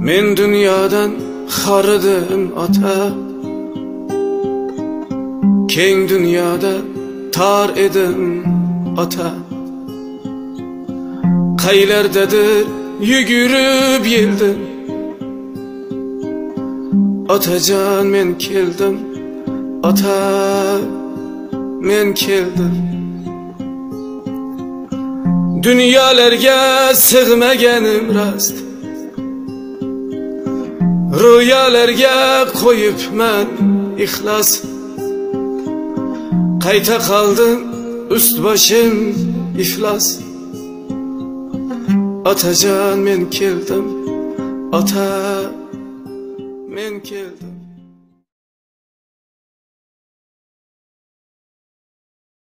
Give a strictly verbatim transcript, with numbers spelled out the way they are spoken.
Men dünyadan xaridim ota, keng dunyoda tar edim ota. Qaylardadir yugurib yeldim, otajon men keldim, ota men keldim. Dunyolarga sig'maganim rost, ro'yolarga qo'yibman ixlos. Qayta qoldim ust boshim iflos. Otajon men keldim, ota men keldim.